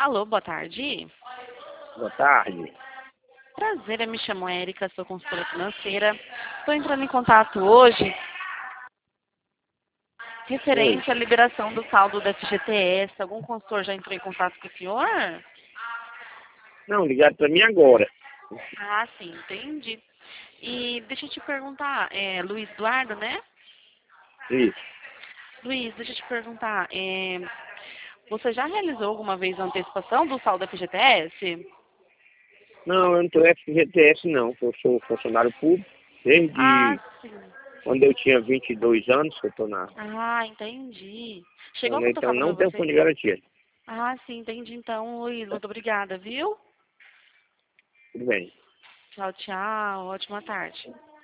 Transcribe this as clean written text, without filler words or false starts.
Alô, boa tarde. Boa tarde. Prazer, eu me chamo Érica, sou consultora financeira. Estou entrando em contato hoje Oi. referente à liberação do saldo da FGTS. Algum consultor já entrou em contato com o senhor? Não, ligaram para mim agora. Ah, sim, entendi. E deixa eu te perguntar, Luiz Eduardo, né? Isso. Luiz, deixa eu te perguntar, você já realizou alguma vez a antecipação do saldo da FGTS? Não, eu não sou FGTS não. Eu sou funcionário público Ah, desde sim. quando eu tinha 22 anos que eu estou na. Ah, entendi. Chegou algum Então tocado para não tenho você? fundo de garantia. Ah, sim, entendi. Então, Luiz, muito obrigada, viu? Tudo bem. Tchau, tchau. Ótima tarde.